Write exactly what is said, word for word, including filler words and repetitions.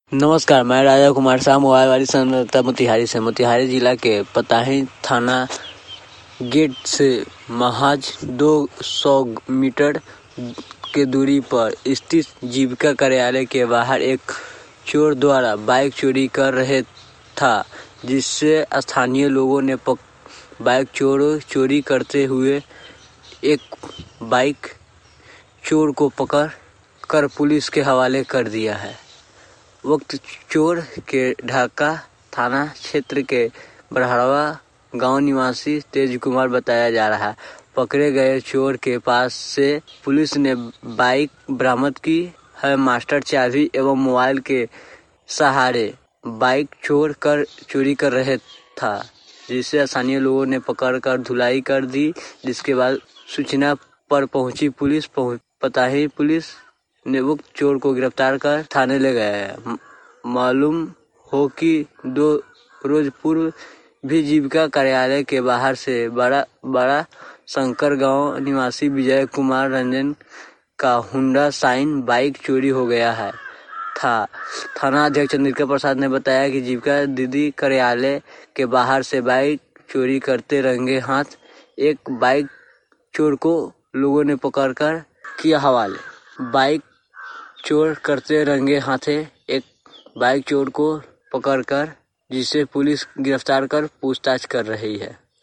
नमस्कार, मैं राजा कुमार शाह मोबाइल वाली संवाददाता मोतिहारी से। मोतिहारी जिला के पताही थाना गेट से महज दो सौ मीटर के दूरी पर स्थित जीविका कार्यालय के बाहर एक चोर द्वारा बाइक चोरी कर रहे था, जिससे स्थानीय लोगों ने बाइक चोर चोरी करते हुए एक बाइक चोर को पकड़ कर पुलिस के हवाले कर दिया है। वक्त चोर के ढाका थाना क्षेत्र के बरहड़वा गांव निवासी तेज कुमार बताया जा रहा है। पकड़े गए चोर के पास से पुलिस ने बाइक बरामद की है। मास्टर चाबी एवं मोबाइल के सहारे बाइक चोर कर चोरी कर रहे था, जिसे स्थानीय लोगों ने पकड़कर धुलाई कर दी। जिसके बाद सूचना पर पहुंची पुलिस पहुंच पताही पुलिस ने उक्त चोर को गिरफ्तार कर थाने ले गया है। मालूम हो कि दो रोज पूर्व भी जीविका कार्यालय के बाहर से बड़ा बड़ा शंकर गांव निवासी विजय कुमार रंजन का हुंडा शाइन बाइक चोरी हो गया है था। थाना अध्यक्ष चंद्रिका प्रसाद ने बताया कि जीविका दीदी कार्यालय के बाहर से बाइक चोरी करते रंगे हाथ एक बाइक चोर को लोगों ने पकड़कर किया हवाले। बाइक चोर करते रंगे हाथे एक बाइक चोर को पकड़कर जिसे पुलिस गिरफ्तार कर पूछताछ कर रही है।